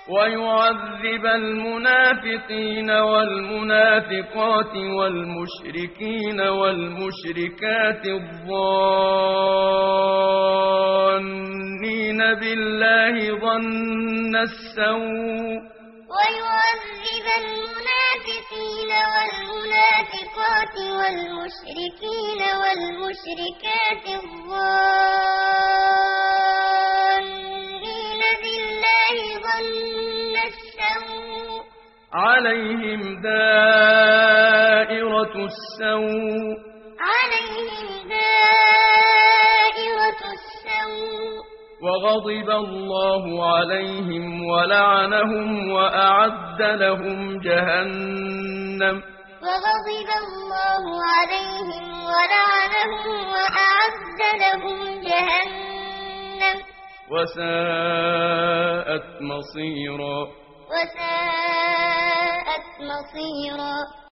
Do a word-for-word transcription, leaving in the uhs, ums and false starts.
ويعذب المنافقين والمنافقات والمشركين والمشركات الظانين بالله ظن السوء ويعذب المنافقين والمنافقات والمشركين والمشركات الظانين بالله ظن السوء عليهم دائرة السوء عليهم دائرة السوء وغضب الله عليهم ولعنهم وأعد لهم جهنم وغضب الله عليهم ولعنهم وأعد لهم جهنم وساءت مصيرا وساءت مصيرا